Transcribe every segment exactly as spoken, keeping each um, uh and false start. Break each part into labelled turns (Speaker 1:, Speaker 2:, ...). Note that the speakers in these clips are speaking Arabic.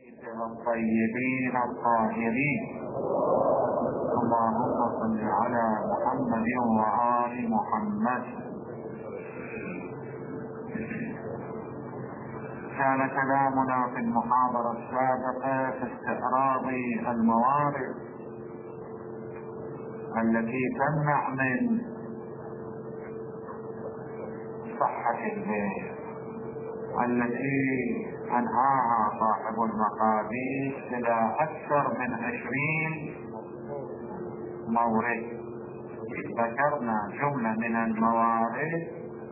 Speaker 1: الطيبين الطاهرين. اللهم صل على محمد وآل محمد. كان كلامنا في المحاضرة السابقة في استعراض الموارد التي تمنع من صحة البيع، التي أنهاها صاحب المقادير إلى أكثر من عشرين مورد. ذكرنا جملة من الموارد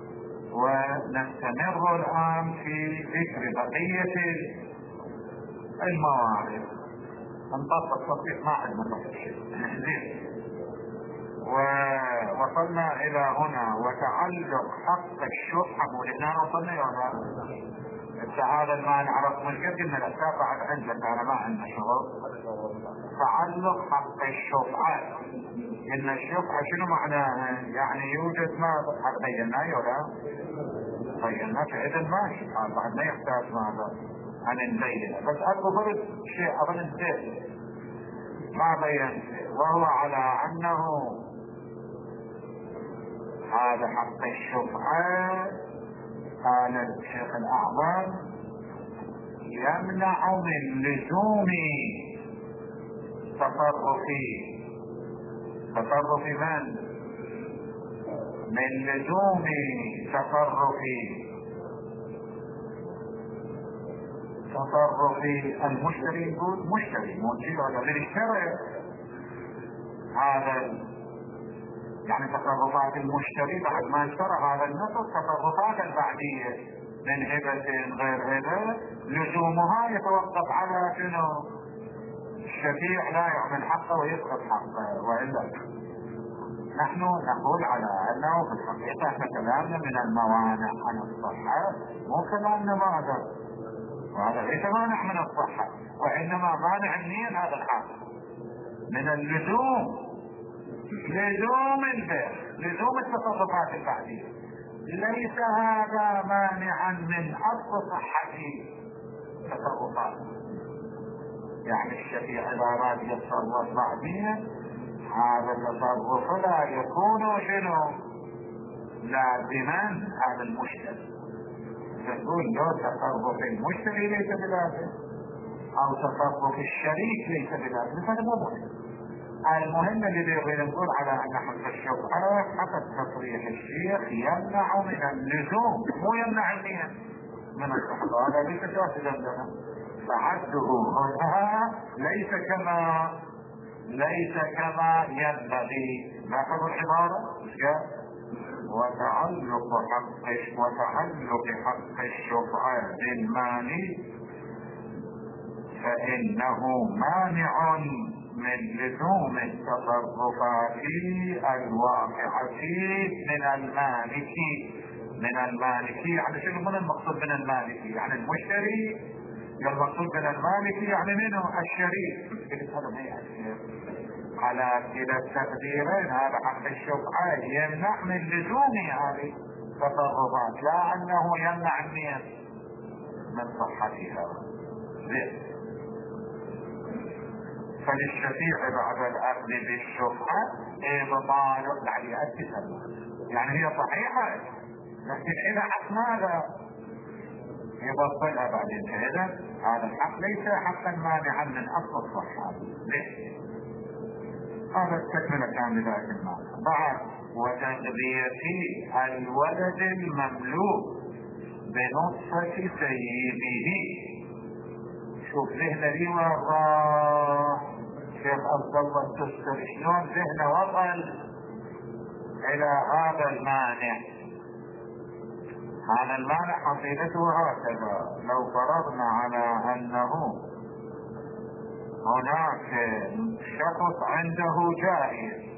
Speaker 1: ونستمر الآن في ذكر بقية الموارد. نطبق تطبيق ما عندنا شيء. ووصلنا إلى هنا وتعلق حق الشح مولدنا. وصلنا إلى هذا المعنى. عرفت من قد من الأسباب بعد عندك أنا ما عندنا شغل. تعلق حق الشفعة. إن الشفعة شنو معناها؟ يعني يوجد ما بيناه ولا بيناه فإذا ماشي. بعد ما يحتاج ماذا عن نبين. بس أكو فرق شيء أظن نسيت ما بين، وهو على أنه هذا حق الشفعة. قال الشيخ الأعظم يمنع من لزوم تصرف تصرف من؟ من لزوم تصرف تصرف المشتري. يقول مشتري مشتري ولا من اشترى هذا، يعني تصرفات المشتري بعد ما اشترى هذا النصف تصرفات البعدية من هبة غير هبة لزومها يتوقف على شنو؟ الشفيع لا يعمل حقه ويسقط حقه. وإلا نحن نقول على أنه في الحقيقة احنا كلامنا من الموانع عن الصحة، مو كلامنا ماذا، وهذا ليس مانع من الصحة، وإنما مانع منين هذا الحق؟ من اللزوم، لزوم البيع، لزوم التصرفات البعدية. ليس هذا مانعا من أصل صحة تصرفات. يعني الشفيع إذا أراد يتصرف بعدين هذا التصرف لا يكون شنو؟ لازما هذا المشتري. تقول له تصرف المشتري ليس بلازم أو تصرف الشريك ليس بلازم، هذا مو مهم. المهم اللي يبغى نقول على أن حق الشفعة حسب تصريح الشيخ يمنع من اللزوم، مو يمنع النية من الصحة. هذا ليس جاسدا لنا، فعده هنا ليس كما ليس كما ينبغي. لاحظوا العبارة وتعلق حق وتعلق حق الشفعة بالمال فإنه مانع من لزوم التصرفات الواقعة من المالك. من المالك يعني شنو؟ من المقصود من المالك؟ يعني المشتري. المقصود من المالك يعني منه الشريك. على كلا التقديرين هذا حق الشفعة يمنع من لزوم هذه التصرفات، لا أنه يمنع من صحتها. زين. فللشفيع بعد الأخذ بالشفعة إبطال يعني التسلم. يعني هي صحيحة لكن إذا حق ماذا يبطلها بعدين. إذا هذا الحق ليس حقا مانعا من أصل الصحة. ليش؟ هذا التكملة كان بذلك المعنى. بعد وتغذية الولد المملوك بنطفة سيده. شوف ذهن لي وراح شيخ عبد الله التستر شلون ذهنه وصل الى هذا المانع. هذا المانع حقيقته هكذا. لو فرضنا على انه هناك شخص عنده جارية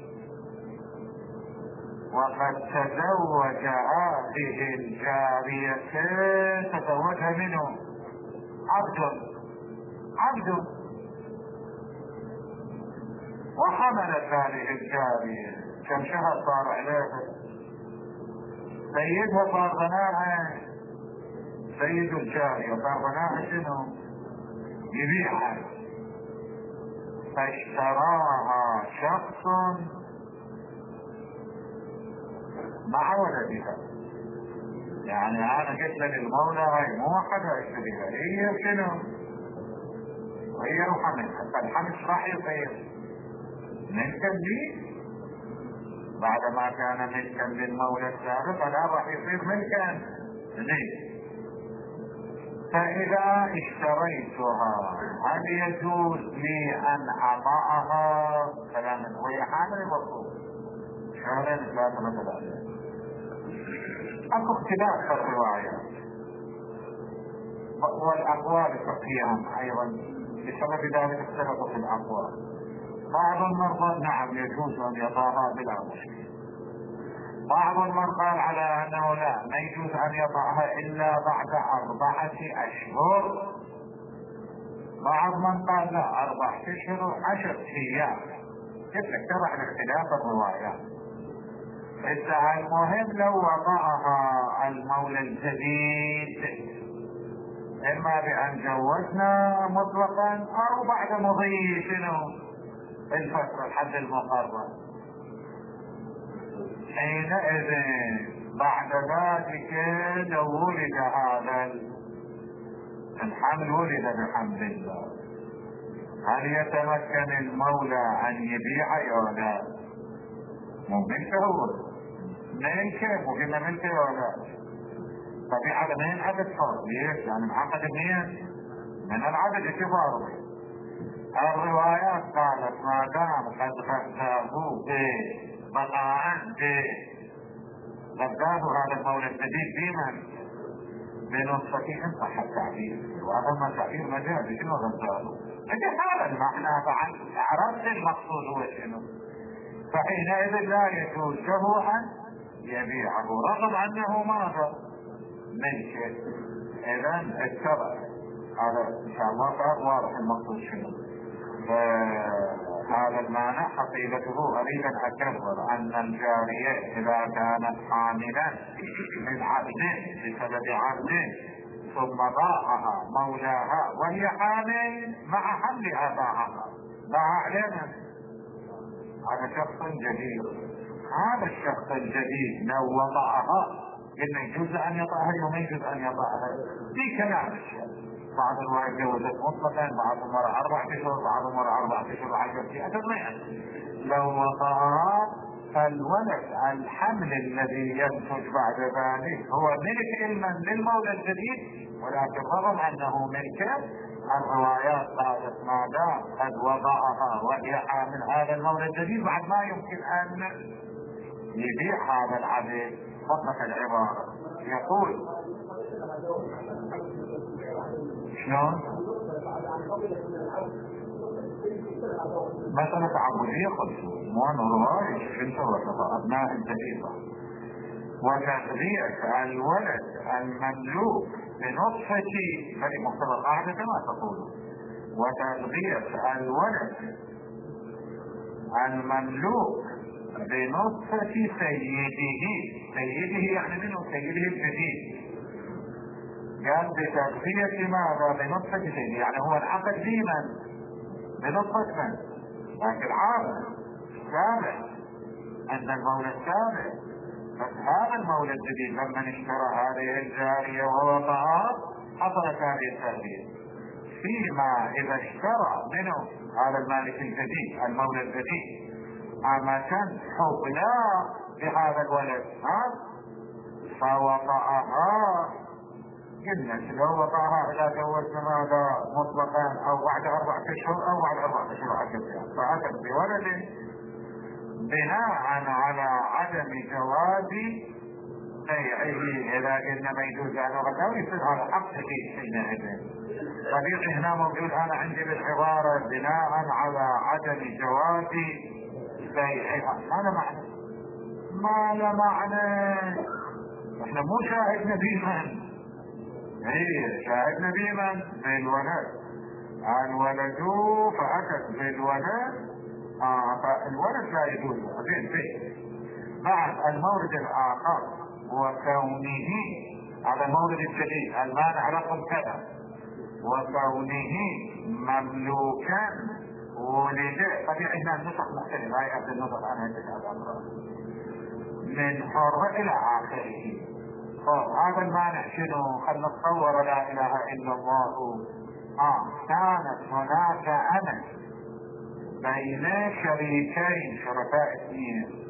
Speaker 1: وقد تزوج هذه الجارية، تزوجها منه عبد عبد وحملت هذه الجارية. كم شهر صار عليها؟ سيدها صار غناها، سيد الجارية صار غناها شنو؟ يبيعها، فاشتراها شخص مع ولدها. يعني انا قلت للمولى هاي مو واحد اشتريها، هي شنو؟ هي وحملها، فالحمل راح يصير ملكا لي بعد ما كان ملكا للمولى السابق، الان راح يصير ملكا لي. فاذا اشتريتها هل يجوز لي ان اضعها؟ كلام وهي حامل المفروض شهرين ثلاثة مثلا. اكو اختلاف في الروايات والاقوال الفقهية ايضا، بسبب ذلك اختلفوا في الاقوال. بعض المرضى نعم يجوز ان يضعها بلا مشكلة، بعض من قال على انه لا، ما يجوز ان يضعها الا بعد اربعة اشهر، بعض من قال لا، اربعة اشهر وعشر ايام. كيف شرح الاختلاف الروايات. إذا المهم لو وضعها المولى الجديد اما بان جوزنا مطلقا او بعد مضي شنو الفترة الحد المقرر، حينئذ بعد ذلك لو ولد هذا الحمل ولد بحمد الله، هل يتمكن المولى ان يبيع ولا لا؟ مو ملكه هو، ملكه وقلنا ملكه ولا طبيعة من عدد فرض. ليش؟ يعني العقد منين؟ من العدد اعتباره. الروايات قالت ما دام قد غذابوه بقاء غذابوا هذا المولى الجديد بمن؟ بنصفته ان صح التعبير، وهذا ما تعبير مجازي. شنو غذابه؟ انت هذا المعنى بعد عرفت المقصود هو شنو. فحينئذ لا يجوز له ان يبيعه رغم انه ماذا؟ ملكه. اذا اتبع هذا ان شاء الله صار واضح المقصود شنو. فهذا المعنى حقيقته اريد ان اكرر ان الجارية اذا كانت حاملا من عبد بسبب عبد ثم باعها مولاها وهي حامل مع حملها باعها، باع علينا هذا شخص جديد. هذا الشخص الجديد لو وضعها قلنا يجوز ان يضعها وما يجوز ان يضعها في كلام الشيخ. بعض الروايات جوزت مطلقا، بعض المرة أربعة أشهر، بعض المرة أربعة أشهر وعشرة أيام. لو وضعها فالولد الحمل الذي ينتج بعد ذلك هو ملك علما للمولى الجديد، ولكن رغم أنه ملكه الروايات قالت ما دام قد وضعها وهي حامل هذا المولى الجديد بعد ما يمكن أن يبيع هذا العبد. فقط العبارة يقول شلون؟ مسألة تعبدية خلصوا مو أنه رواية شنو سوى أبناء الجديدة. وتغذية الولد المملوك بنطفة هذه مقتضى القاعدة كما تقول، وتغذية الولد المملوك بنطفة سيده، سيده يعني منه سيده الجديد، قال بتغذية ماذا؟ بنطفة سيده، يعني هو العقد ديما بنطفة من؟ لكن عارف سابع عند المولى السابع. بس هذا المولى الجديد لما اشترى هذه الجارية ووضعها حصلت هذه التغذية. فيما اذا اشترى منه هذا المالك الجديد المولى الجديد امة حبلى بهذا الولد ها فوضعها، قلنا لو وضعها اذا جوزنا ماذا مطلقا او بعد اربعة اشهر او بعد اربعة اشهر عشرة ايام فاتت بولد بناء على عدم جواز بيعه. اذا قلنا ما يجوز عنه غدا يصير هذا حق جديد حينئذ. طبيعي هنا موجود انا عندي بالعبارة بناء على عدم جواز بيعها. ما له معنى، ما له معنى. احنا مو شاهدنا بمن، هي شاهدنا بمن؟ بالولد. الولد فأتت بالولد آه فالولد لا يجوز زين زين. بعد المورد الاخر وكونه هذا المورد الجديد المانع رقم كذا وكونه مملوكا ولد. طبيعي هنا النسخ مختلفة، هاي قبل النسخ انا اتكلم من حر الى اخره. هذا المعنى شنو؟ خلنا نتصور لا اله الا الله. اه كانت هناك انا بين شريكين، شركاء اثنين.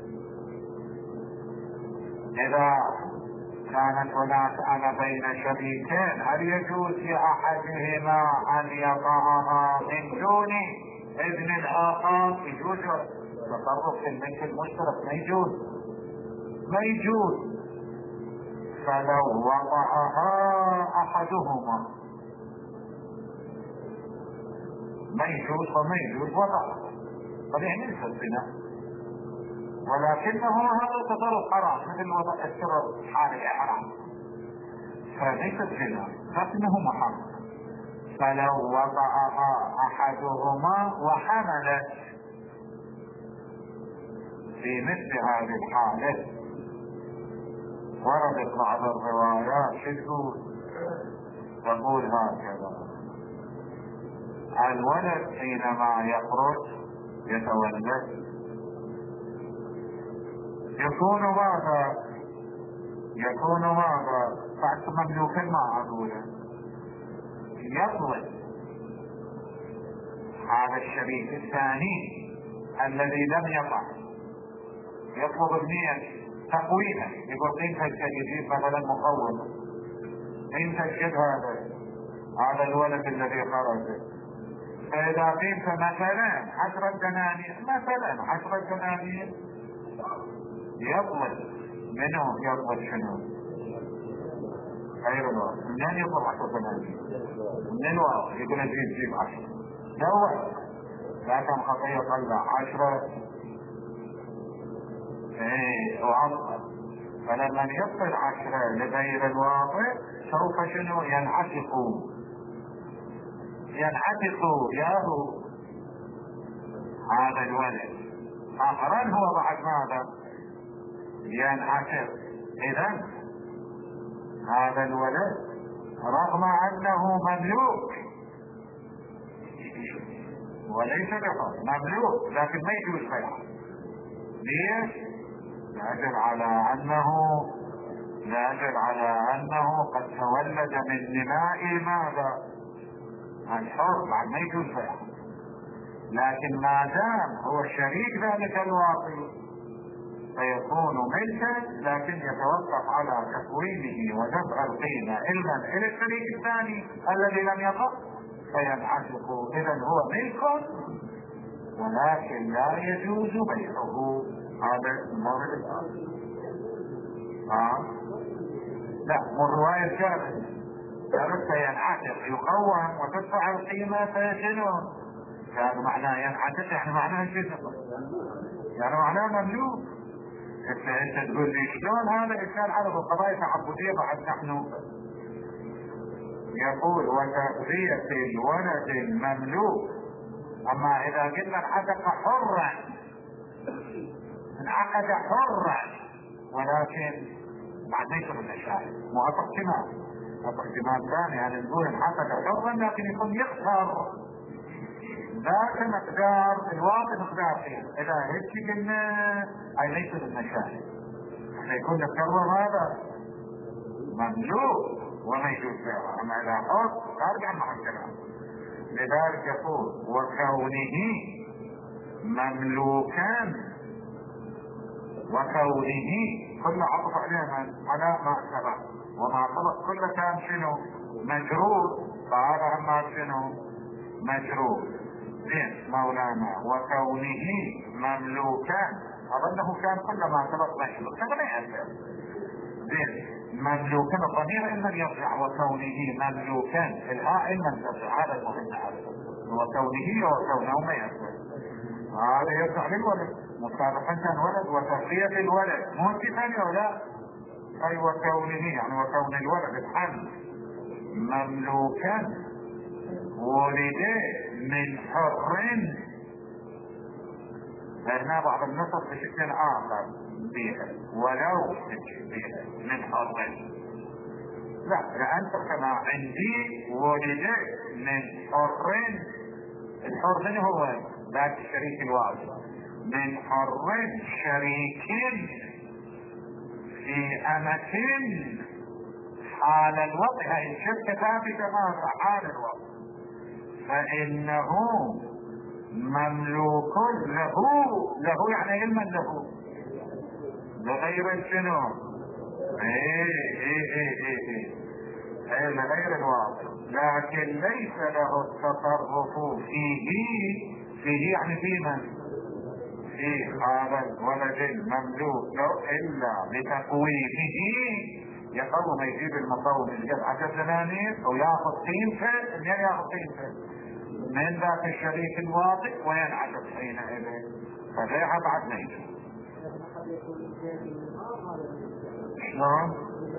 Speaker 1: اذا كانت هناك انا بين شريكين، هل يجوز لاحدهما ان يطعها من دون ابن الاخر؟ يجوز. تصرف في الملك المشترك ما يجوز، ما يجوز. فلو وطأها احدهما ما يجوز وما يجوز وطأ، طبيعي ليس الزنا، ولكنه هذا التصرف حرام، مثل وضع السر الحالي حرام، فليس الزنا لكنه محرم. فلو وضعها احدهما وحملت في مثل هذه الحالة، وردت بعض الروايات تقول تقول هكذا: الولد حينما يخرج يتولد يكون ماذا؟ يكون ماذا؟ بعد مملوكا ما أقوله. يطلب هذا الشريك الثاني الذي لم يقع، يطلب ابنية تقويمه، يقول قيمة الجديد مثلا مقومة، قيمة الجد هذا هذا الولد الذي خرج، فإذا قيمة مثلا عشرة دنانير، مثلا عشرة دنانير، يطلب منه. يطلب شنو؟ غير الواقع. منين يطلب عشرة دنانير؟ من الواقع يقول ازيد جيب عشرة، دور لا كان خطية طلع عشرة ايه وعطل. فلما يصل عشرة لغير الواقع سوف شنو؟ ينعتقوا ينعتقوا ياهو هذا الولد. اخرا هو بعد ماذا؟ ينعتق. اذا هذا الولد رغم انه مملوك وليس بحر، مملوك لكن ما يجوز بيعه. ليش؟ لاجل على انه لاجل على انه قد تولد من دماء ماذا؟ الحر، بعد ما يجوز بيعه. لكن ما دام هو شريك ذلك الواقع فيكون ملكا، لكن يتوقف على تكوينه ودفع القيمة علما الى الشريك الثاني الذي لم يقع فينعتق. اذا هو ملك ولكن لا يجوز بيعه. هذا المورد الآن. آه. لا مو رواية جابر، جابر سينعتق يقوم وتدفع القيمة فيشنو؟ هذا معناه ينعتق، يعني معناه شنو؟ يعني معناه مملوك. انت انت تقول لي شلون هذا انسان عرض القضايا تعبدية بعد نحن؟ يقول وتغذية الولد المملوك. اما اذا قلنا انعتق حرا، انعقد حرا ولكن بعد ما يصير المشاهد مو احتمال، احتمال ثاني يعني نقول انعقد حرا لكن يكون يخسر ذاك مقدار الواقع مقدار فيه. اذا هيك قلنا اي ليس المشاهد، احنا يكون نكرر هذا مملوك وما يجوز بيعه. اما اذا حر خارج عن محل الكلام. لذلك يقول وكونه مملوكا، وكونه كل عطف عليها على ما سبق، وما سبق كل كان شنو؟ مجرور، فهذا اما شنو؟ مجرور. زين مولانا وكونه مملوكا، اظنه كان كل ما سبق مجرور، هذا ما يأثر. زين مملوكا الضمير اما يرجع وكونه مملوكا الهاء اما ترجع، هذا المهم. وكونه وكونه ما يأثر، هذا يرجع للولد مسابقا كان ولد وتربية الولد مو انت ثانية ولا اي وكونه، يعني وكون الولد الحمل مملوكا ولد من حر. هنا بعض النصر بشكل اخر بيها ولو بيها من حر، لا، لأنت كما عندي ولدت من حرين. الحر من هو؟ ذات الشريك الواحد. من حرين شريك في أمة حال الوضع، هذه الشركة ثابتة ماذا؟ حال الوضع، فإنه مملوك له. له يعني علما له لغير شنو؟ ايه ايه ايه ايه ايه لغير الواضح، لكن ليس له التصرف فيه. فيه يعني في من؟ في هذا الولد المملوك له الا بتقويمه. يقوم يجيب المقوم يجيب عشر دنانير وياخذ قيمته. من ياخذ قيمته؟ من ذاك الشريك الواضح وينعكس حينئذ، فبيعها بعد ما يجي. شلون؟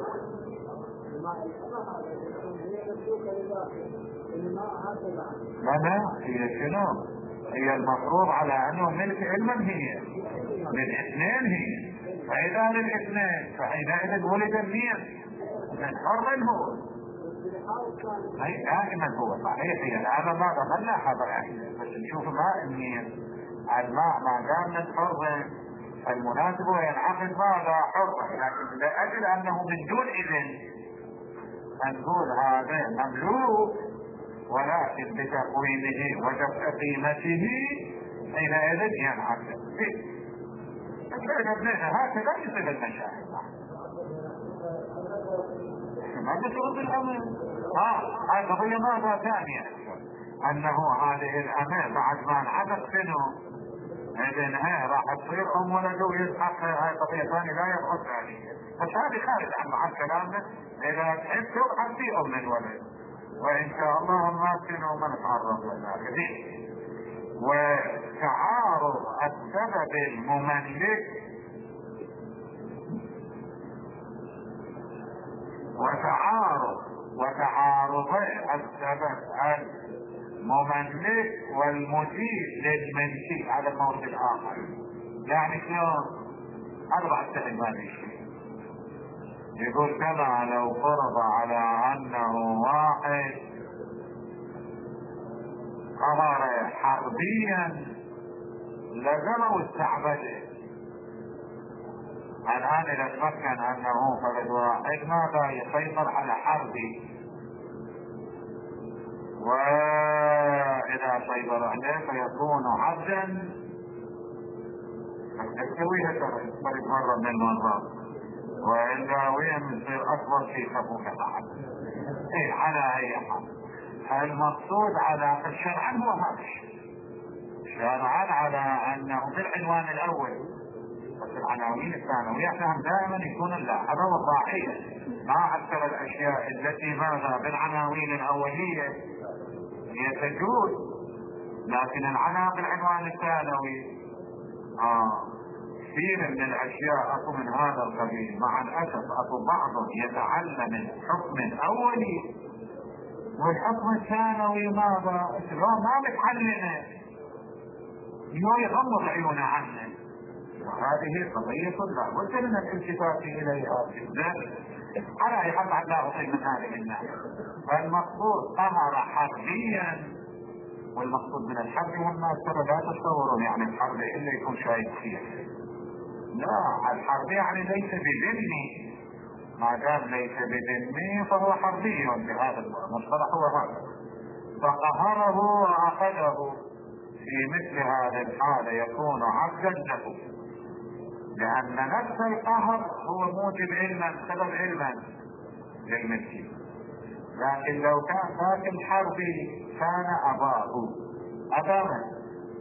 Speaker 1: لا لا، هي شنو؟ هي المفروض على انه ملك علما، هي للاثنين هي. فاذا للاثنين فحينئذ ولد مين؟ من حر هو. هي دائما هو صحيح. هي الان ماذا ما نلاحظ يعني، بس نشوف ماء النيل. الماء ما دام من حر المناسب وينعقد ماذا؟ حرا. لكن لاجل انه من دون اذن نقول هذا مملوك، ولكن بتقويمه ودفع قيمته حينئذ ينعقد. هكذا يصير المشاهد. ما بشرط الامر. ها هاي قضية ماذا ثانية؟ انه هذه الامر بعد ما انعقد شنو؟ اذن هي راح تصير ام ولده ويسحق. هاي قضية ثانية لا يدخل ثانية، بس هذه خارج عن محل كلامنا. اذا تحب تبحث في ام الولد، وان شاء الله ما شنو ما نتعرض لها كثير. وتعارض السبب المملك وتعارض وتعارض السبب المملك والمجيب للملكي على الموضوع الاخر. يعني شلون؟ اربع كلمات. يقول كما لو فرض على انه واحد قهر حربيا لزمه واستعبده. الان اذا تمكن انه فرد واحد ماذا؟ يسيطر على حربي، واذا سيطر عليه فيكون عبدا. تسويها ترى مرة من المرات، والا وين يصير اكبر شيء خفوك احد. ايه على اي حال المقصود على الشرعا هو هذا شرعا على انه بالعنوان الاول. بس العناوين الثانوية فهم دائما يكون اللاحظة والراعية مع اكثر الاشياء التي ماذا بالعناوين الاولية هي تجوز، لكن العناوين بالعنوان الثانوي اه كثير من الاشياء اكو من هذا القبيل. مع الاسف اكو بعضهم يتعلم الحكم الاولي والحكم الثانوي ماذا؟ شلون ما متعلمه يو يغمض عيونه عنه. هذه قضية لا بد من الالتفات اليها جدا. على اي حال بعد لا اصيب من هذه الناحية. فالمقصود قهر حربيا، والمقصود من الحرب والناس ترى لا تصورون يعني الحرب الا يكون شايف فيها. لا، الحرب يعني ليس بذمي. ما دام ليس بذمي فهو حربي بهذا المصطلح. هو هذا فقهره واخذه في مثل هذه الحالة يكون عبدا له، لأن نفس القهر هو موجب علما سبب علما للملك. لكن لو كان ذاك الحرب كان أباه أبا من؟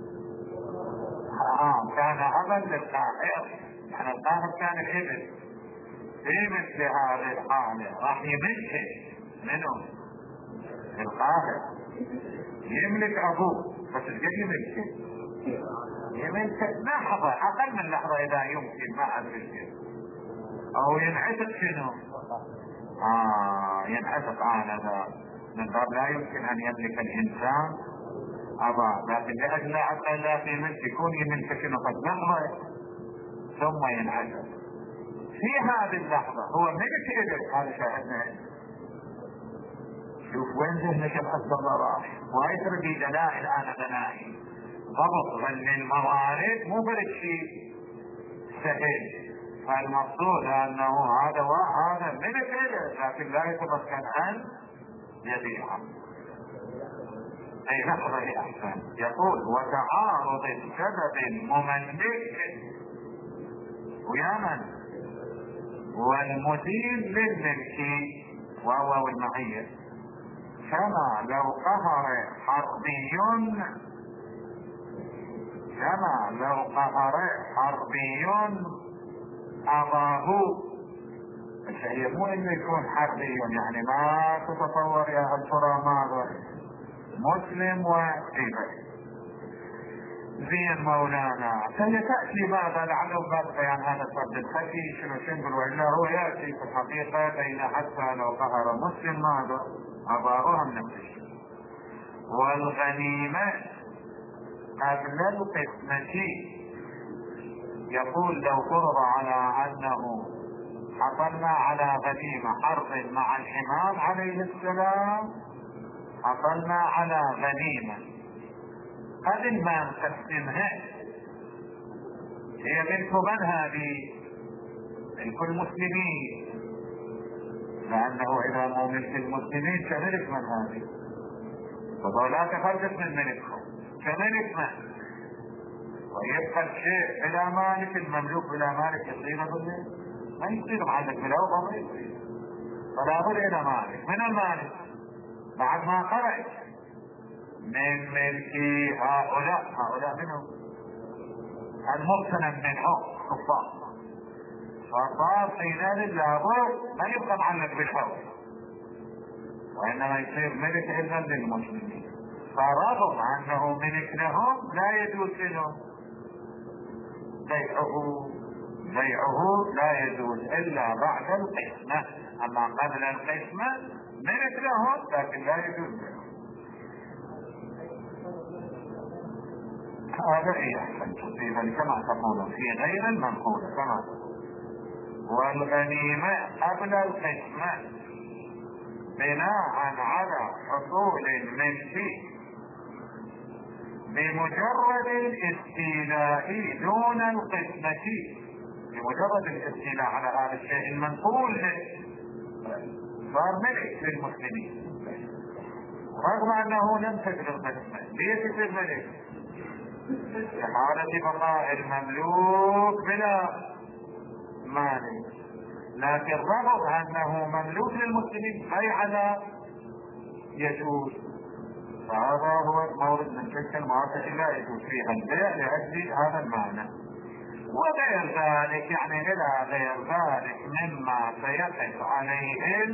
Speaker 1: آه كان أبا للقاهر، يعني القاهر كان الابن. في مثل هذه الحالة راح يملك منه القاهر، يملك أبوه. بس ايش يملك؟ يملك لحظة، أقل من لحظة إذا يمكن، ما أدري أو ينعتق شنو؟ آه ينعتق هذا من باب لا يمكن أن يملك الإنسان أبا، لكن لأجل حتى لا في ملك يكون يملك شنو قد لحظة ثم ينعتق. في هذه اللحظة هو ملك إلك، هذا شاهدنا شوف وين ذهنك عبد الله راح، وهي تربي دلائل انا غنائي. ضبط غن الموارد مو برد شيء سهل، فالمقصود انه هذا وهذا من كده، لكن لا يتمكن ان يبيعه. اي لحظة هي احسن. يقول وتعارض السبب مملك ويا من والمدين للملك وهو المعية، كما لو قهر حربي كما لو قهر حربي أباه. الشيء مو انه يكون حربي، يعني ما تتصور يا الفرا ماذا مسلم وغيره. زين مولانا سيتأتي ماذا لعله بعد بيان هذا الفرد الخفي شنو شنقل، وإلا هو يأتي في الحقيقة بين حتى لو قهر مسلم ماذا أباؤهم نفسه. والغنيمة قبل القسمة، يقول لو فرض على أنه حصلنا على غنيمة حرب مع الإمام عليه السلام، حصلنا على غنيمة قبل ما نقسمها، هي ملك من هذه؟ ملك المسلمين، لأنه إذا مو ملك المسلمين كملك من هذه؟ فلا تفرق من ملكهم كملك من، ويبقى الشيء إلى مالك، المملوك إلى مالك يصير بالله ما يصير معلق بالأوضة، ما يصير، فلا بد إلى مالك. من المالك بعد ما خرج من ملك هؤلاء هؤلاء منهم المقتنم منهم كفار، فصار حينئذ لابد ما يبقى معلق بالحول، وإنما يصير ملك إلا للمسلمين. فرغم أنه ملك لهم لا يجوز لهم بيعه بيعه لا يجوز إلا بعد القسمة، أما قبل القسمة ملك لهم لكن لا يجوز لهم. هذا هي أحسن تصيبا كما تقول في غير المنقول كما. والغنيمة قبل القسمة بناء على حصول الملك بمجرد الاستيلاء دون القسمة، بمجرد الاستيلاء على هذا الشيء المنقول صار ملك للمسلمين، رغم انه لم تجد القسمة. ليش يصير ملك؟ في حالة بقاء المملوك بلا مالك، لكن رغم انه مملوك للمسلمين بيع لا يجوز. فهذا هو المورد من تلك المواقع لا يجوز فيها البيع لأجل هذا المعنى. وغير ذلك يعني الى غير ذلك مما سيقف عليه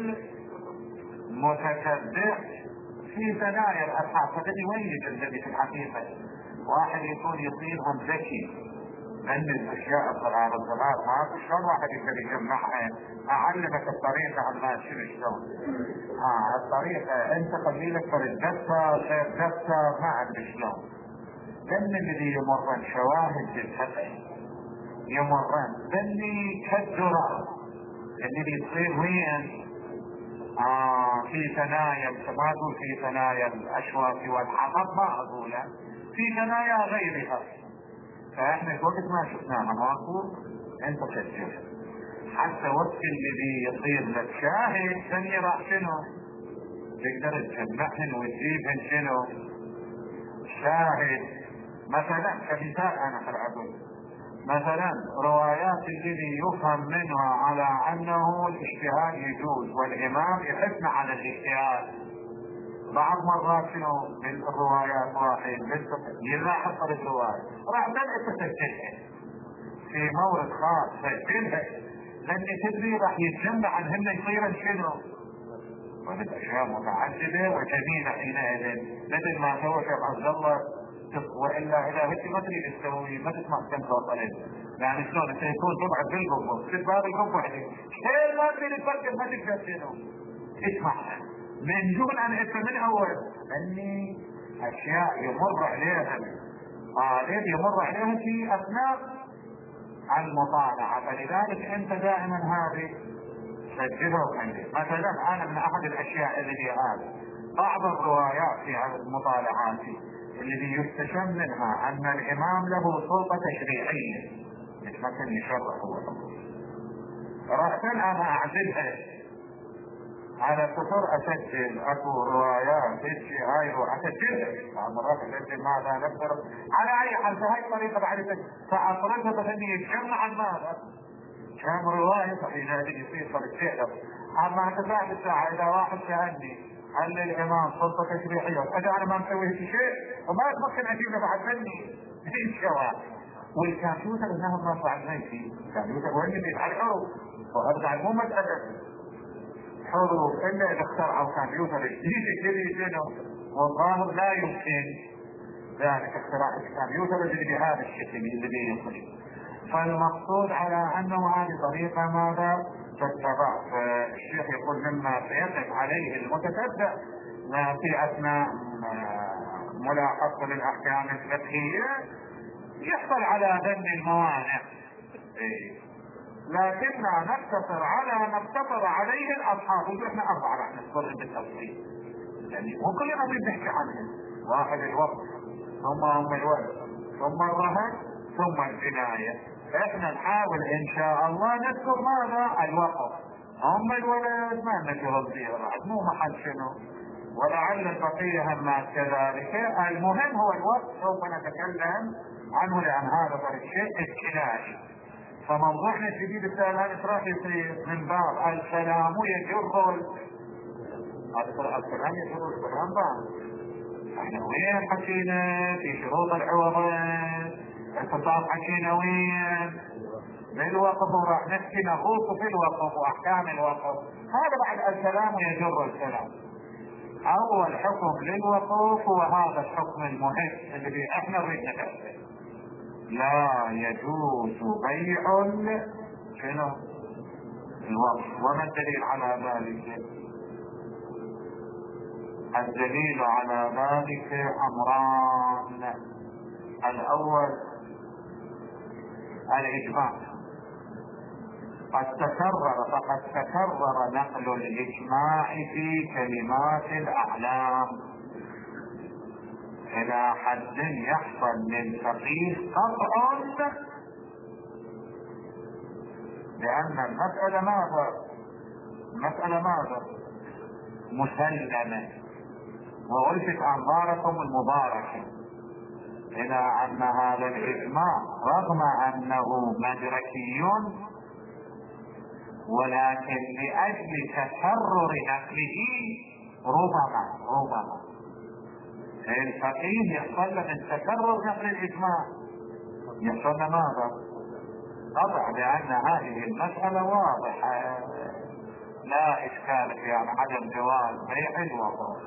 Speaker 1: المتشبع في ثنايا الأصحاب. فقد يولد الذي في الحقيقة واحد يكون يصيرهم ذكي من الاشياء الصغار الصغار، ما شلون واحد يقدر يجمعها. اعلمك الطريقه عما شنو شلون. اه الطريقه انت قبيلك فرد دفتر غير دفتر ما ادري شلون. لان الذي يمرن شواهد بالفتح يمرن بني كالدرار الذي يصير وين آه في ثنايا، ما اقول في ثنايا الاشواك والحطب، ما اقوله في ثنايا غيرها. فاحنا وقت ما شفناها ماكو انت تسجل حتى وقت الذي يصير لك شاهد ثاني راح شنو تقدر تجمعهن وتجيبهن شنو شاهد. مثلا كمثال انا العبد مثلا روايات الذي يفهم منها على انه الاجتهاد يجوز والامام يحثنا على الاجتهاد. بعض مرات شنو بالروايات واحد يلاحظ الرواية راح بدأت تسجلها في مورد خاص سجلها، لان تدري راح يتجمع عنهن يصير شنو وهذه اشياء متعدده وجميله حينئذ مثل ما سوى شيخ عبد الله. والا اذا هيك ما تريد تسوي ما تسمع كم توصلت، يعني شلون انت يكون تبعد بالقبه في باب القبه شيء ما تريد تفكر ما تقدر شنو اسمعها من دون ان انت من اول اني اشياء يمر عليها آلات يمر عليها في اثناء المطالعه. فلذلك انت دائما هذه سجله عندي. مثلا انا من احد الاشياء التي هذا بعض الروايات في هذه المطالعات الذي يستشم منها ان الامام له سلطة تشريعية مثل يشرع هو. رأسا انا اعزلها على كثر اسجل اكو روايات تجي هاي اسجلها مرات اسجل ماذا نقدر على اي حال بهاي الطريقة بعد فاطردها باني يتجمع عن ماذا كم رواية صحيح هذه يصير بالفعل. اما تفاعل الساعة اذا واحد سألني هل للامام سلطة تشريعية اذا انا ما مسوي شيء وما ممكن اجيب له بعد مني في الشوارع والكمبيوتر انهم ما بعد مني الكمبيوتر وين اللي يفعل حروف وهذا مو مسألة حروف الا اذا اخترعوا كمبيوتر جديد جديد والظاهر لا يمكن ذلك اختراع الكمبيوتر الذي بهذا الشكل الذي يخرج. فالمقصود على انه هذه طريقة ماذا تتبع. فالشيخ يقول مما سيقف عليه المتتبع في اثناء ملاحظة للاحكام الفقهية يحصل على ذم الموانع لكننا نقتصر على ما اقتصر عليه الاصحاب ونحن اربعة راح نذكر بالتفصيل يعني مو كلنا بنحكي عنهم. واحد الوقف ثم هم الولد ثم الرهن ثم الجناية. احنا نحاول ان شاء الله نذكر ماذا الوقف هم الولد ما نجرب فيه بعد مو محل شنو ولعل البقية هم كذلك. المهم هو الوقت سوف نتكلم عنه لان هذا الشيء الجنائي. فموضوعنا الجديد السؤال هذا راح يصير من باب الكلام يجر الكلام يجر الكلام بعض. احنا وين حكينا في شروط العوضين الخطاب حكينا وين بالوقف وراح نحكي نغوص في الوقف واحكام الوقف. هذا بعد الكلام يجر الكلام. اول حكم للوقف هو هذا الحكم المهم الذي احنا نريد نفسره. لا يجوز بيع شنو الوقف. وما الدليل على ذلك؟ الدليل على ذلك امران. الاول الاجماع. قد تكرر فقد تكرر نقل الاجماع في كلمات الاعلام الى حد يحصل للفقيه قطع لان المسألة ماذا المسألة ماذا مسلمة وألفت انظاركم المباركة الى ان هذا الاجماع رغم انه مدركي ولكن لاجل تكرر نقله ربما ربما الفقيه يحصل من تكرر نقل الاجماع يحصل ماذا طبعا لان هذه المسألة واضحة لا اشكال في عدم جواز بيع الوقف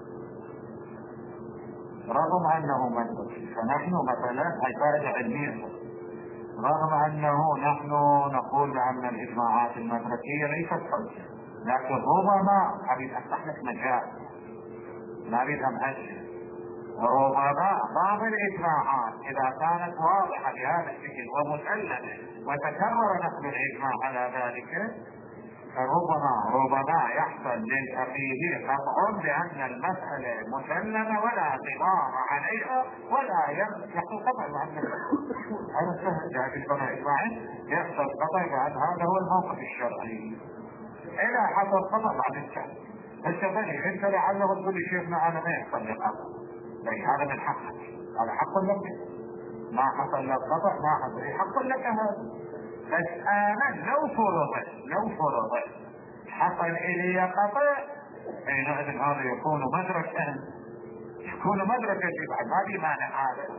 Speaker 1: رغم انه مدركي. فنحن مثلا هي فائدة علمية رغم انه نحن نقول بان الاجماعات المدركية ليست حجة لكن ربما اريد افتح لك مجال ما اريد امهل ربما بعض الاجماعات اذا كانت واضحة بهذا الشكل ومسلمة وتكرر نقل الاجماع على ذلك فربما ربما يحصل للفقيه قطع بان المسألة مسلمة ولا غبار عليها ولا يحصل قطع بان هذا سهل جاء في البناء اجماعي يحصل قطع بان هذا هو الموقف الشرعي الى حصل قطع بعد الشهر. الشبني انت لعله تقول لي شيخنا انا ما يحصل لي قطع هذا من حقك هذا حق لك ما حصل لك قطع ما حصل لي حق لك هذا. بس انا لو فرضت لو فرضت حصل الي قطع حينئذ هذا يكون مدركا يكون مدركا بعد ما في مانع هذا.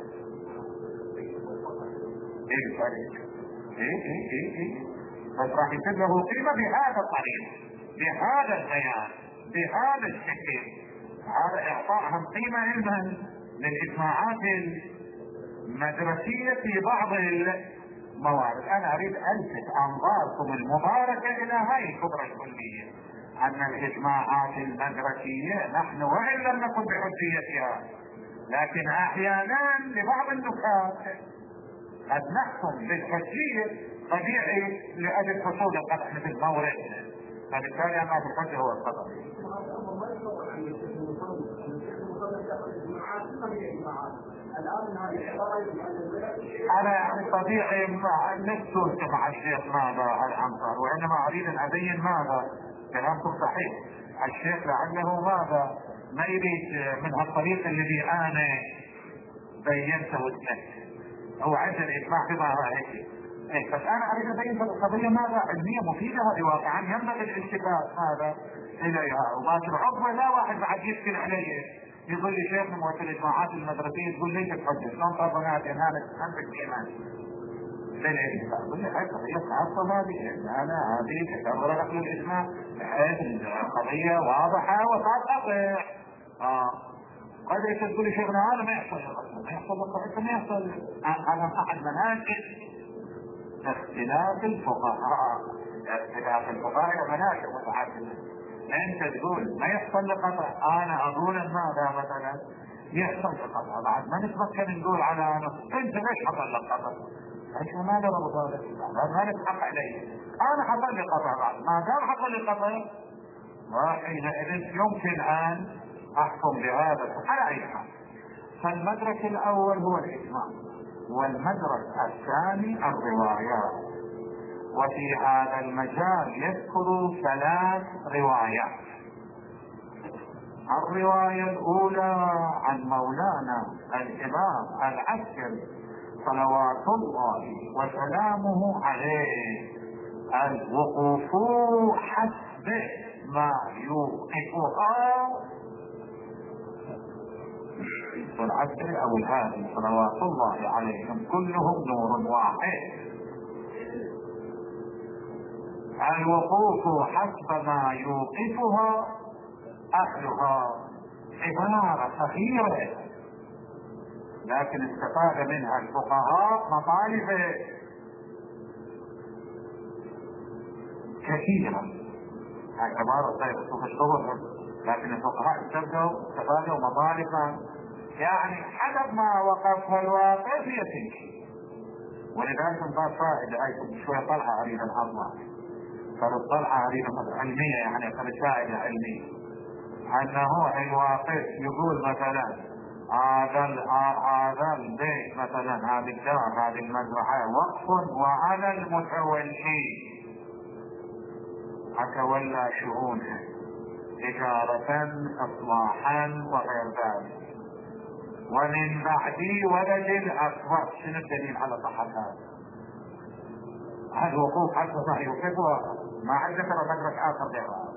Speaker 1: ايه فرق ايه ايه ايه ايه بس راح يصير له قيمة بهذا الطريق بهذا البيان بهذا الشكل. هذا اعطائهم قيمة علما للاجماعات المدرسية في بعض الموارد. انا اريد الفت انظاركم المباركة الى هاي الكبرى الكلية ان الاجماعات المدرسية نحن وان لم نكن بحجيتها لكن احيانا لبعض النكات قد نحكم بالحجية طبيعي لاجل حصول القطع مثل مورد فبالتالي ما في الحجة هو القطع. انا يعني طبيعي نفسه مع الشيخ ماذا العنصر، وانما اريد ان ابين ماذا كلامكم صحيح. الشيخ لعله ماذا ما يريد من هالطريق الذي انا بينته وسمعت، هو عند الاجماع بما هيك. إيه بس انا اريد ابين القضيه ماذا علميه مفيده هذه واقعا ينبغي الالتفات هذا اليها، وباكر عقبه لا واحد بعد يشكل علي يقول لي شيخ من وقت الاجماعات المدرسيه تقول ليش تحجج؟ شلون طبقات انهانت عندك ايمان؟ اقول لي هاي قضيه خاصه هذه، انا هذه تكرر لك الاجماع بحيث القضيه واضحه وتنقطع. اه قد تقول لي شيخنا هذا ما يحصل ما يحصل بالطريقه ما يحصل. انا احد مناكب اختلاف الفقهاء، اختلاف الفقهاء مناكب متعدده. انت تقول ما يحصل لقطع، انا اقول ماذا مثلا يحصل لقطع، بعد ما نتمكن نقول على نص انت ليش حصل لك قطع؟ ايش ما له ربط هذا؟ ما نتحق عليه، انا حصل لي قطع، بعد ما دام حصل لي قطع وحينئذ يمكن ان احكم بهذا على اي حال. فالمدرك الاول هو الاجماع، والمدرك الثاني الروايات. وفي هذا المجال يذكر ثلاث روايات. الرواية الأولى عن مولانا الإمام العسكري صلوات الله وسلامه عليه: الوقوف حسب ما يوقفها. والعسكري أو الهادي صلوات الله عليهم كلهم نور واحد. الوقوف حسب ما يوقفها أهلها عبارة صغيرة لكن استفاد منها الفقهاء مطالب كثيرة. هاي عبارة صغيرة شوف الشغل، لكن الفقهاء استفادوا استفادوا مطالب يعني حسب ما وقفها الواقف يتمشي. ولذلك انضاف فائدة هاي شوية طلعة أريد الأرض فالطلعة أريد علمية يعني فائدة علمية، أنه الواقف يقول مثلا هذا هذا البيت مثلا هذه الدار هذه المزرعة وقف وأنا المتولي أتولى شؤونها إدارة إصلاحا وغير ذلك، ومن بعدي ولد الأكبر. شنو الدليل على صحة هذا؟ هذا وقوف حتى ما يوقفها ما عاد ذكر مدرك آخر غير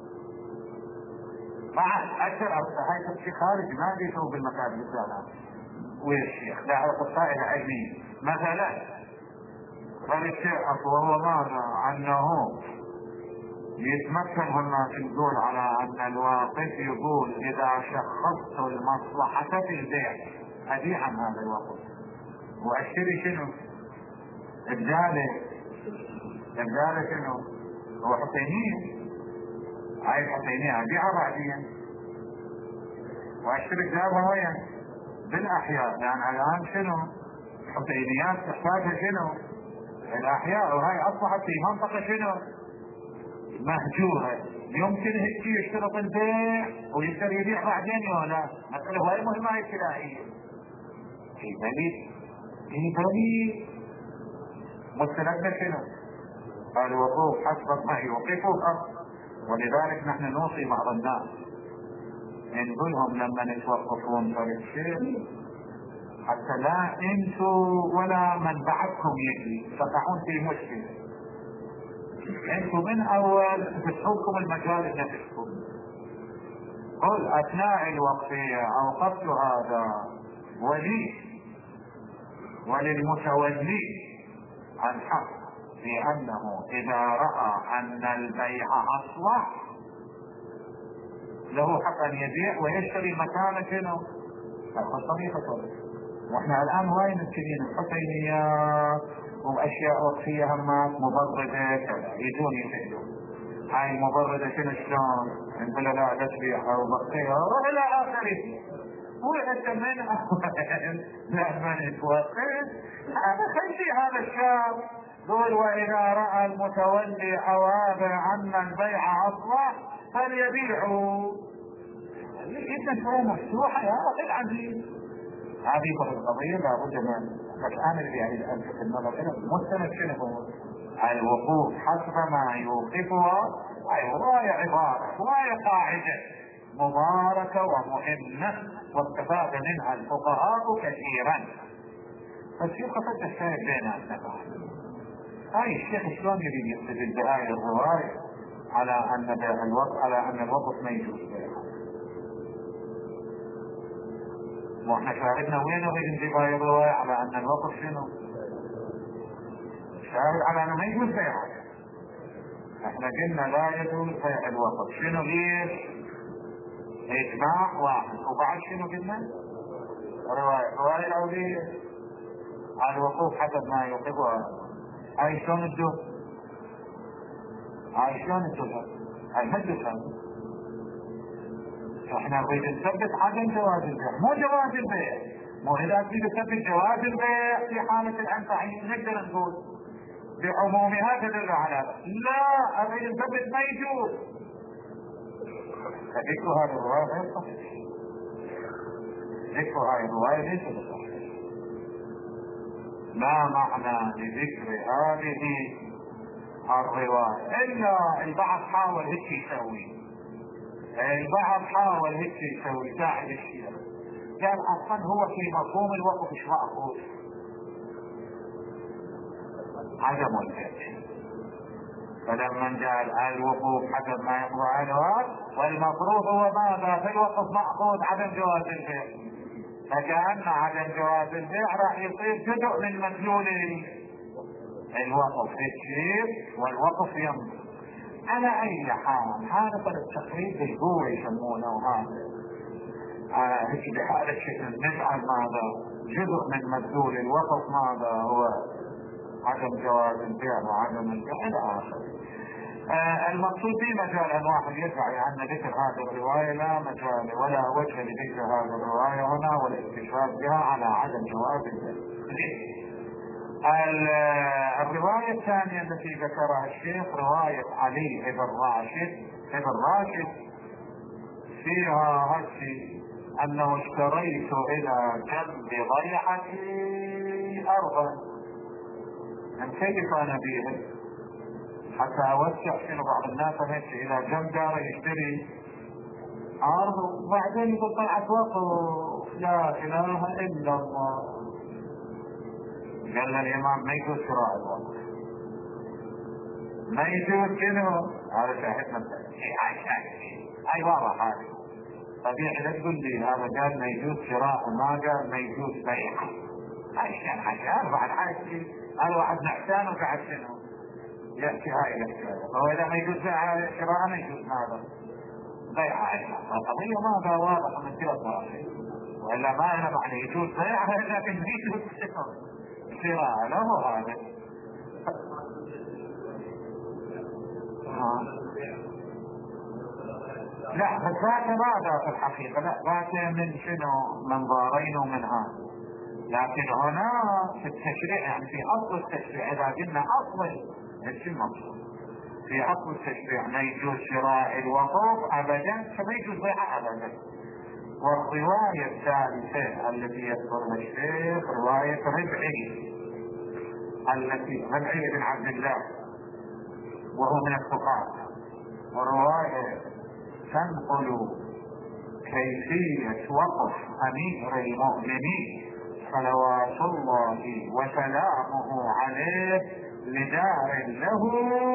Speaker 1: مع أكثر هاي تمشي خارج ما بيسوي بالمكان مثلا والشيخ لا قصائد علمية مثلا فالشيخ وهو ماذا أنه يتمكن الناس يقول على أن الواقف يقول إذا شخصت المصلحة في البيع أبيع عن هذا الوقف وأشتري شنو؟ الجالة الجالة شنو؟ هو حسينية هاي الحسينية أبيعها بعدين وأشتري جابها وين؟ بالأحياء، لأن يعني الآن شنو؟ حسينيات تحتاجها شنو؟ الأحياء، وهاي أصبحت في منطقة شنو؟ مهجورة. يمكن هيك يشترط البيع ويقدر يبيع بعدين ولا مسألة هاي مهمة ابتدائية. في دليل في دليل مستندنا شنو؟ الوقوف حسب ما يوقفها. ولذلك نحن نوصي بعض الناس نقول لهم لما نتوقفون في الشيء حتى لا انتوا ولا من بعدكم يجي تقعون في مشكلة. انتوا من اول تفتحوكم المجال لنفسكم. قل اثناء الوقفية اوقفت هذا ولي وللمتولي الحق لأنه إذا رأى أن البيع أصلح له حق أن يبيع ويشتري مكانه شنو؟ طريقة. وإحنا الآن وين نتكلم الحسينيات وأشياء وقفية همات مبردة يجون يفعلون هاي المبردة شنو شلون؟ انت لا تبيع أو بقية وإلى آخره. وإنت من أول لما يتوقف هذا خلي هذا الشاب قول وإذا رأى المتولي أوابع أن البيع أصلح فليبيعوا. إذا هو مفتوحة يا أخي العزيز هذه القضية لابد من، بس أنا اللي أريد ألفت النظر إلى مستند شنو هو؟ الوقوف حسب ما يوقفها، أي رواية عبارة رواية قاعدة مباركة ومهمة واستفاد منها الفقهاء كثيرا. بس يبقى فتح الشاهد بيناتنا. هاي الشيخ شلون يريد يستدل بهاي الرواية على أن الوقف على أن الوقف ما يجوز بينها؟ واحنا شاهدنا وين نريد نجيب هاي الرواية على أن الوقف شنو؟ شاهد على أنه ما يجوز بيعها. احنا قلنا لا يجوز بيع الوقف. شنو ليش؟ إجماع واحد. وبعد شنو قلنا؟ رواية رواية الأولية على الوقوف حسب ما يوقفها. هاي شلون تدوب؟ هاي شلون تدوب؟ هاي ما تدوب. احنا نريد نثبت عدم جواز البيع مو جواز البيع. مو اذا تريد تثبت جواز البيع في حالة الأنفع نقدر نقول بعمومها تدل على لا اريد نثبت ما يجوز. فذكر هذه الرواية غير صحيح. ذكر هذه الرواية ليس بصحيح. لا معنى لذكر هذه الرواية الا البعض حاول هيك يسوي. البعض حاول هيك يسوي ساعد الشيخ قال اصلا هو في مفهوم الوقف ايش مأخوذ؟ عدم البيع. فلما قال الوقوف حسب ما يقضى عنه والمفروض هو ماذا في الوقف مأخوذ عدم جواز البيع، فكأن عدم جواز البيع راح يصير جزء من مدلول الوقف الشيء والوقف يمضي. على اي حال هذا التقريب بالقوة يسمونه هذا هيك بهذا الشكل نجعل ماذا جزء من مدلول الوقف ماذا هو عدم جواز البيع وعدم البيع الى اخره. آه المقصود في مجال ان واحد يدعي ان ذكر هذه الرواية لا مجال ولا وجه لذكر هذه الرواية هنا والاستشهاد بها على عدم جواز البيع. الرواية الثانية التي ذكرها الشيخ رواية علي بن راشد بن راشد فيها هالشيء انه اشتريت الى جنب ضيعتي ارضا من كيف انا بيها حتى اوسع شنو بعض الناس هيك الى جنب داره يشتري ارض وبعدين يقول طلعت وقف لا اله الا الله. قال الامام ما يجوز شراء الوقف ما يجوز شنو هذا شاهدنا هاي شاهد هاي واضح هذه طبيعي. لا تقول لي هذا قال ما يجوز شراء وما قال ما يجوز بيع. هاي شاهد حشان بعد حاجة هذا واحد نحسان وقعد شنو يحكي هاي الاشياء. فهو اذا ما يجوز بيع شراء ما يجوز ماذا بيع. القضية ماذا واضح من كلا طرفين والا ما انا معنى يجوز بيع لكن ما يجوز شراء له هذا. لا بس ذاك ماذا في الحقيقة لا ذاك من شنو منظارين ومن هذا. لكن هنا في التشريع يعني في اصل التشريع اذا قلنا اصل ايش المقصود في اصل التشريع ما يجوز شراء الوقوف ابدا فما يجوز بيعه ابدا. والرواية الثالثة التي يذكرها الشيخ رواية ربعي التي ربعي بن عبد الله وهو من الفقهاء ورواية تنقل كيفية وقف امير المؤمنين صلوات الله وسلامه عليه لدار له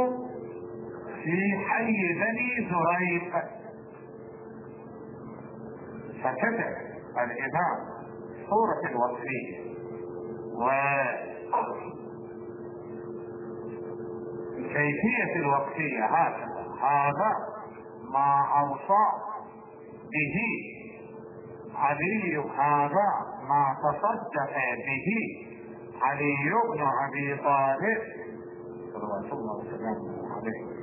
Speaker 1: في حي بني زريق. فكتب الامام صورة الوصفية وكيفية الوصفية هذا هذا ما اوصى به علي هذا ما تصدق به علي بن ابي طالب صلوات الله وسلامه عليه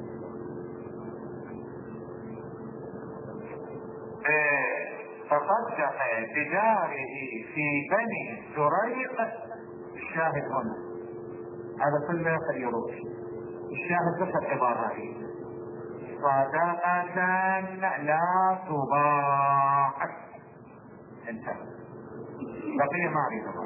Speaker 1: تصدق بداره في بني زريق. الشاهد هنا هذا كله فليروح الشاهد بس العبارة هي صدقة لا تباع انتهى. بقية ما اريد اباع.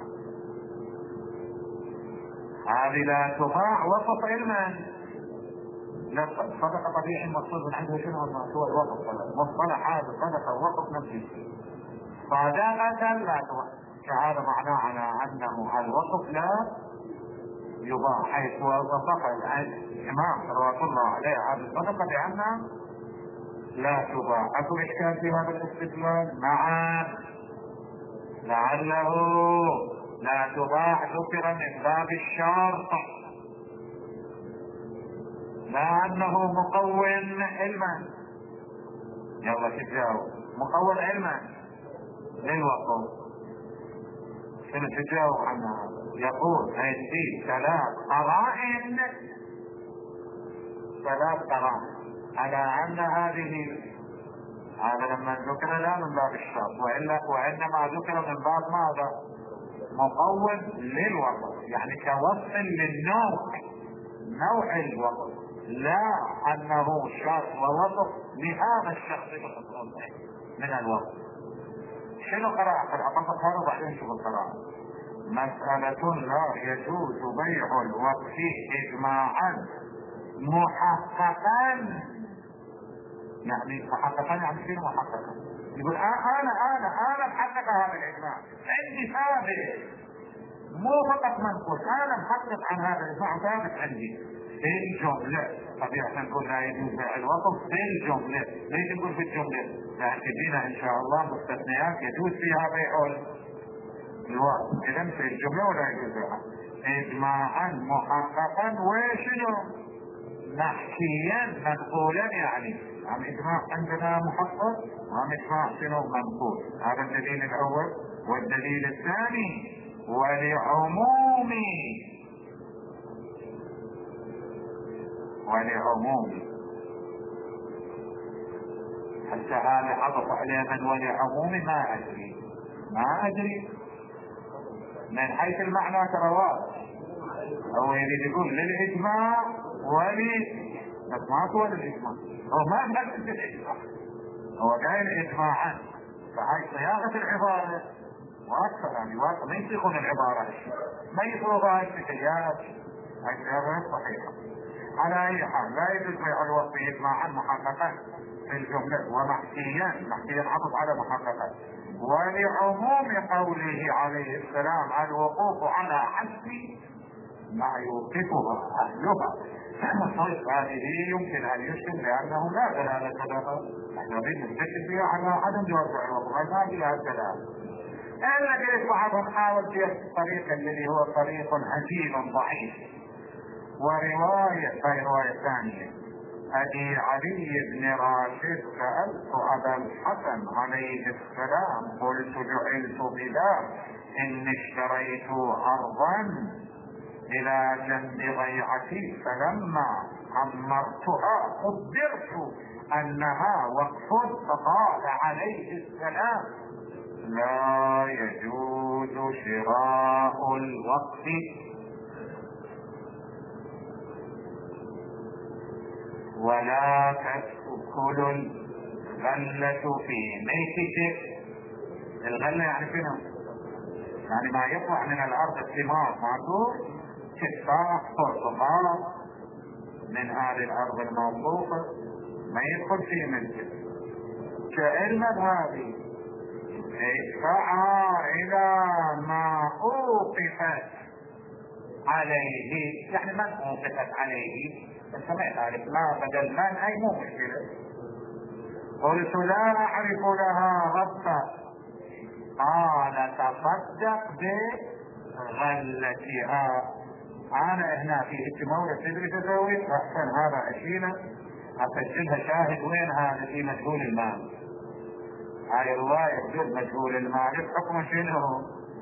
Speaker 1: هذه لا تباع وقف علما. لا صدقة طبيعي المقصود من عنده شنو هو الوقف، مصطلح هذا صدقة ووقف نفس الشيء. صدقة لا تباع، فهذا معناه على انه الوقف لا يباع، حيث وصف الامام صلوات الله عليه هذه الصدقة بانها لا تباع. اكو اشكال في هذا الاستدلال؟ نعم، لعله لا تباع ذكر من باب الشرط، لا انه مقوم علما. يلا تجاوب، مقوم علما للوقف. شنو تجاوب عنها؟ يقول هذه ثلاث قرائن، ثلاث قرائن على ان هذه، هذا لما ذكر لا من باب الشرط، والا وانما ذكر من باب ماذا؟ مقوم للوقف، يعني كوصف للنوع، نوع الوقف، لا انه شرط ووقف لهذا الشخص من الوقف. شنو قراءة العقبة هذا وبعدين نشوف القراءة. مسألة لا يجوز بيع الوقف اجماعا محققا، يعني محققا يعني شنو محققا؟ يقول انا انا انا محقق هذا الاجماع، عندي ثابت، مو فقط منقول، انا محقق عن هذا الاجماع ثابت عندي في الجملة. طبيعة نقول لا يجوز بيع الوقف في الجملة، ليش نقول في الجملة؟ لأن تجينا ان شاء الله مستثنيات يجوز فيها بيع الوقف، اذا في الجملة ولا يجوز بيعها اجماعا محققا وشنو؟ محكيا منقولا، يعني عن اجماع عندنا محقق وعن اجماع شنو منقول. هذا الدليل الاول. والدليل الثاني ولعموم ولعموم حتى هذا عطف عليه من ولعموم ما ادري ما ادري من حيث المعنى ترى واضح، هو يريد يقول للاجماع ولي، بس ما هو للاجماع، هو ما نفس الاجماع، هو قايل اجماعا، فهاي صياغه العباره واكثر، يعني واكثر ما يصيغون العباره، ما يصيغوا هاي الشيئات، هاي الشيئات صحيحه. على اي حال لا يجوز بيع الوقف اجماعا محققا في الجمله، ومحكيا، محكيا عطف على محققا، ولعموم قوله عليه السلام الوقوف على حسب ما يوقفها اهلها. هذه يمكن ان يشكل بانه لا دلاله لها، احنا نريد نستشهد بها على عدم جواز بيع الوقف، ما فيها الدلاله. الا قلت بعضهم حاول في الطريق الذي هو طريق هزيل ضعيف. وروايه هاي روايه ثانيه، ابي علي بن راشد سالت ابا الحسن عليه السلام قلت جعلت بذا اني اشتريت ارضا الى جنب ضيعتي، فلما عمرتها خبرت انها وقف، فقال عليه السلام لا يجوز شراء الوقف ولا تأكل الغلة في ميتك. الغلة يعني شنو؟ يعني ما يطلع من الارض الثمار، ماكو تفاح برتقال من هذه الارض الموصوفة ما يدخل في ملكه. كعلم هذه ادفعها الى ما اوقفت عليه، يعني من اوقفت عليه انت ما تعرف، ما بدل من اي مو مشكلة. قلت لا اعرف لها ربا، قال تصدق بغلتها. انا هنا في التمولة تدري تسوي احسن هذا اشيله اسجلها شاهد، وين هذا في مجهول المال. هاي الرواية تقول مجهول المال حكم شنو؟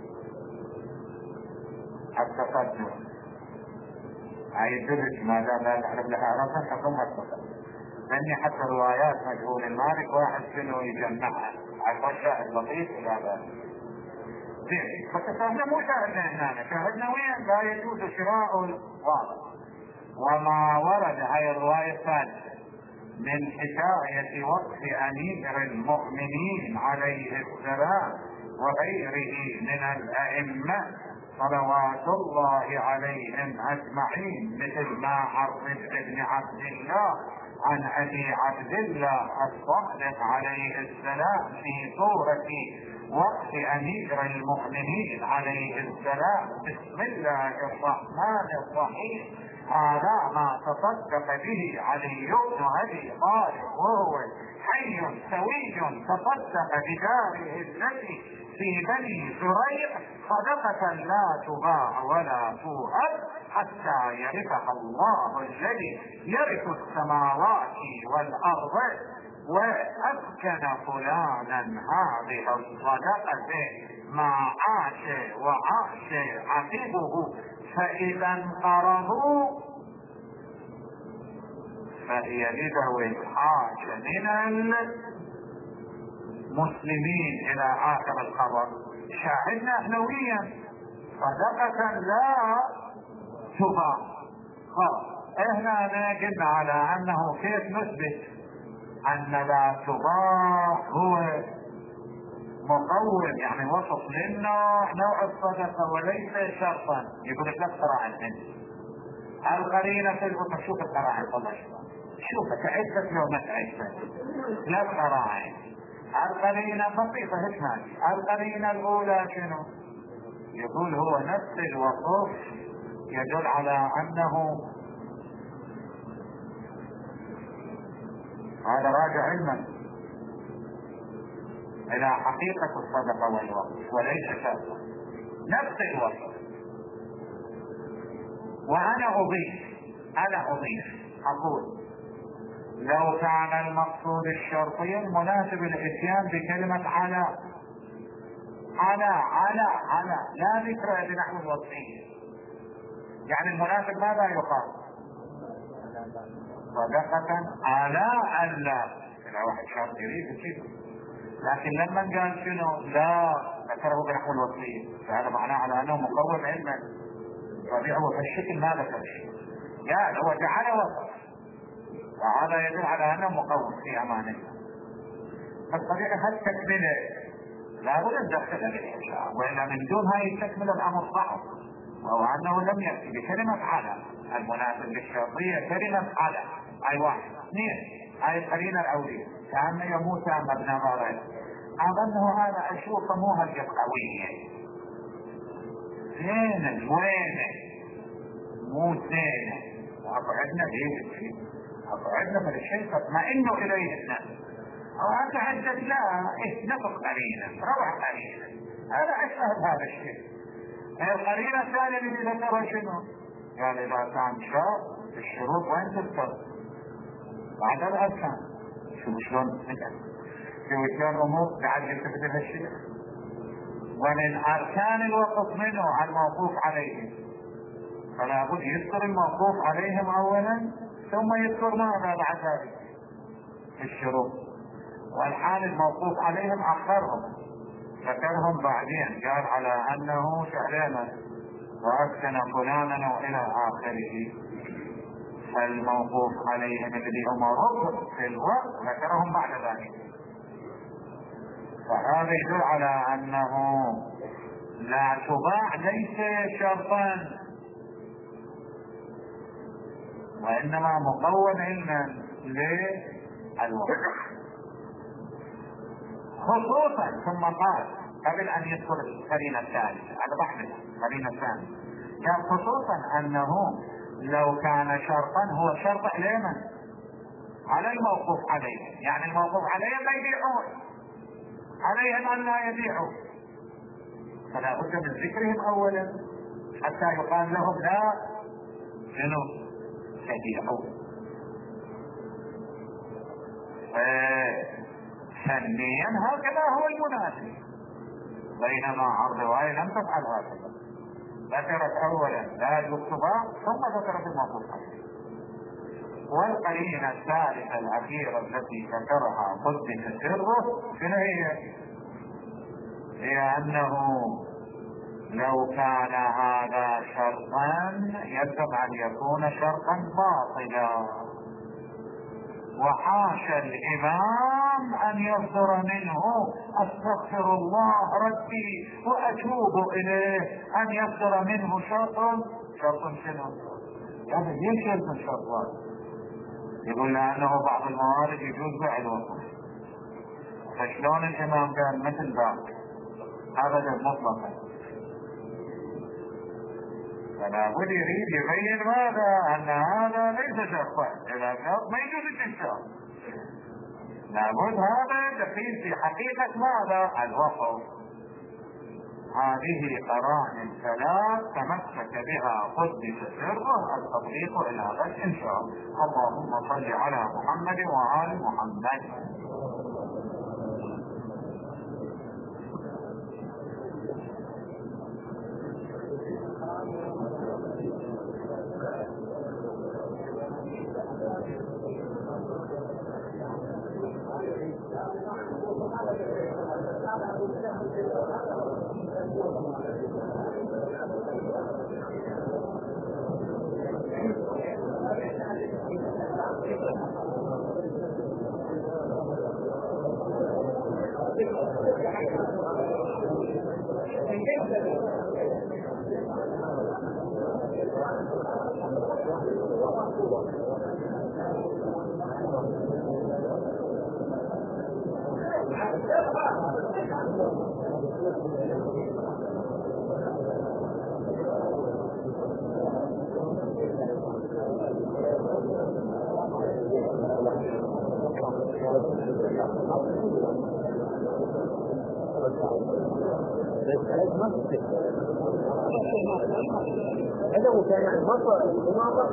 Speaker 1: التصدق. هاي الدرس ما دام لا تعرف لها ربا حكمها التصدق، لاني حتى روايات مجهول المالك واحد شنو يجمعها على شاهد لطيف الى ذلك. زين، فتصدق مو شاهدنا هنا، شاهدنا وين؟ لا يجوز شراء الواضح. وما ورد هاي الرواية الثالثة من حكاية وقف امير المؤمنين عليه السلام وغيره من الأئمة صلوات الله عليهم أجمعين، مثل ما عرض ابن عبد الله عن أبي عبد الله الصادق عليه السلام في صورة وقت أمير المؤمنين عليه السلام: بسم الله الرحمن الرحيم، هذا ما تصدق به علي بن أبي طالب وهو حي سوي، تصدق بداره التي في بني زريق صدقة لا تباع ولا توهب حتى يرثها الله الذي يرث السماوات والأرض، وأسكن فلانا هذه الصدقة ما عاش وعاش عقبه، فإذا انقرضوا فهي لذوي الحاجة من المسلمين إلى آخر الخبر. شاهدنا احنويا صدقة لا تباع. احنا قلنا على انه كيف نثبت ان لا تباع هو مقوم، يعني وصف لنا نوع الصدقة وليس شرطا. يقول لك لا قراءة القرينة في الوقت. شوف القراءة والله شوف تعدت لو ما تعدت لا قراءة. القرينة بسيطة هشمان. القرينة الأولى شنو؟ يقول هو نفس الوصف يدل على أنه هذا راجع علما إلى حقيقة الصدقة والوقف وليس شرطا، نفس الوصف. وأنا أضيف أنا أضيف أقول لو كان المقصود الشرطي المناسب الاتيان بكلمة على على على على لا ذكر بنحو الوصفية، يعني المناسب ماذا يقال؟ صدقة على ألا إذا واحد شرط يريد كذا. لكن لما قال شنو لا ذكره بنحو الوصفية فهذا معناه على أنه مقوم علما. ربيعه في الشكل ما ذكر شيء، يعني هو جعل وصف وهذا يدل على أنه مقوم في أمانه. فالطبيعي هالتكملة لا بد أن تدخلها بالإنشاء، وإلا من دون هاي التكملة الأمر صعب. وهو أنه لم يأتي بكلمة على المناسب للشرطية كلمة على أي واحد اثنين أي قرينة الأولية كأن يموت عن ابن غارب. أظنه هذا أشوفه مو هالقد قوية. زين وين مو زين وأقعدنا ليه أقعدنا من الشيء تطمئنوا إليه الناس أو أتعدد لا إيه نفق قرينة ربع قرينة. هذا أشهد هذا الشيء. القرينة الثانية اللي ذكرها شنو؟ قال إذا كان شرط الشروط وين تذكر؟ بعد الأركان. شو شلون شو شلون أمور بعد يلتفت لها الشيء. ومن أركان الوقف منه الموقوف عليهم، فلا بد يذكر الموقوف عليهم أولا ثم يذكر ماذا بعد ذلك الشروط. والحال الموقوف عليهم أخرهم ذكرهم بعدين، قال على أنه شهرنا وأسكن فلانا وإلى آخره. فالموقوف عليهم الذي هم ركن في الوقت ذكرهم بعد ذلك. فهذا يدل على أنه لا تباع ليس شرطا وإنما مقوم علما للوقت. خصوصا ثم قال قبل ان يذكر القرينه الثالثه هذا بحث القرينه الثانيه كان خصوصا انه لو كان شرطا هو شرط علما على الموقوف عليه، يعني الموقوف عليهم لا يبيعون عليهم ان لا يبيعوا، فلا بد من ذكرهم اولا حتى يقال لهم لا شنو تبيعوا. ثانيا هكذا هو المناسب، بينما عرض رواية لم تفعل هكذا، ذكرت اولا لا الاتباع ثم ذكرت الموقوف عليه. والقرينة الثالثة الأخيرة التي ذكرها قدس سره شنو هي؟ هي أنه لو كان هذا شرطا يجب أن يكون شرطا باطلا، وحاشا الإمام الإمام أن يصدر منه أستغفر الله ربي وأتوب إليه، أن يصدر منه شرط. شرط شنو؟ هذا ليش يلزم شرطات؟ يقول لأنه بعض الموارد يجوز بيع الوقوف، فشلون الإمام قال مثل ذاك أبدا مطلقا؟ فلا بد يريد يبين ماذا؟ أن هذا ليس شرطا، إذا شرط ما يجوز الاستنشاق، لابد هذا دخيل في حقيقة ماذا؟ الوقف. هذه قرائن ثلاث تمسك بها قدس سره التطبيق إلى غد إن شاء الله. اللهم صل على محمد وآل محمد.
Speaker 2: هذا هو كان يعني مصر المناطق